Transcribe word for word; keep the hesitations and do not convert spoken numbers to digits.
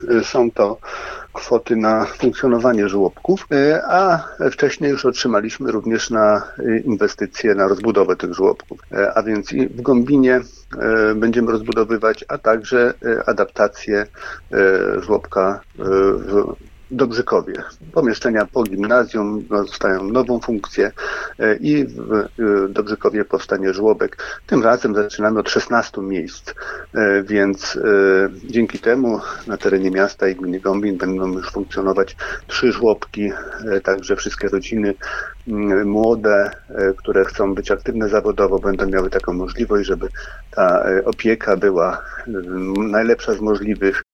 Są to kwoty na funkcjonowanie żłobków, a wcześniej już otrzymaliśmy również na inwestycje, na rozbudowę tych żłobków. A więc i w Gąbinie będziemy rozbudowywać, a także adaptację żłobka w Dobrzykowie. Pomieszczenia po gimnazjum dostają nową funkcję i w Dobrzykowie powstanie żłobek. Tym razem zaczynamy od szesnastu miejsc, więc dzięki temu na terenie miasta i gminy Gąbin będą już funkcjonować trzy żłobki, także wszystkie rodziny młode, które chcą być aktywne zawodowo, będą miały taką możliwość, żeby ta opieka była najlepsza z możliwych.